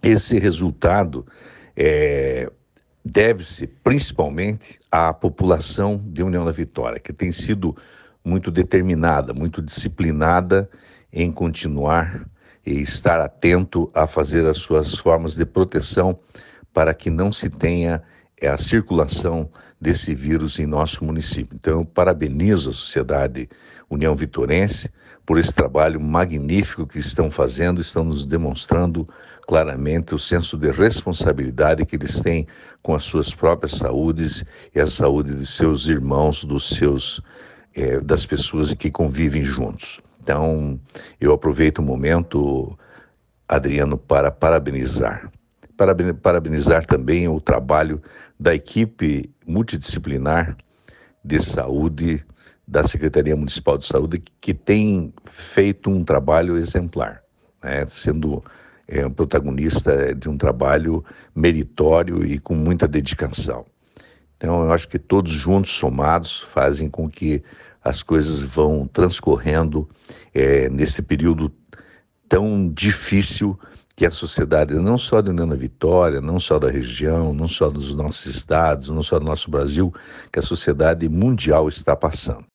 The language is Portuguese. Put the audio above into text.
Esse resultado deve-se principalmente à população de União da Vitória, que tem sido muito determinada, muito disciplinada em continuar e estar atento a fazer as suas formas de proteção para que não se tenha a circulação desse vírus em nosso município. Então, eu parabenizo a Sociedade União Vitorense por esse trabalho magnífico que estão fazendo, estão nos demonstrando claramente o senso de responsabilidade que eles têm com as suas próprias saúdes e a saúde de seus irmãos, das pessoas que convivem juntos. Então, eu aproveito o momento, Adriano, para parabenizar. Parabenizar também o trabalho da equipe multidisciplinar de saúde da Secretaria Municipal de Saúde, que tem feito um trabalho exemplar, né? Sendo um protagonista de um trabalho meritório e com muita dedicação. Então, eu acho que todos juntos, somados, fazem com que as coisas vão transcorrendo nesse período tão difícil que a sociedade, não só de União da Vitória, não só da região, não só dos nossos estados, não só do nosso Brasil, que a sociedade mundial está passando.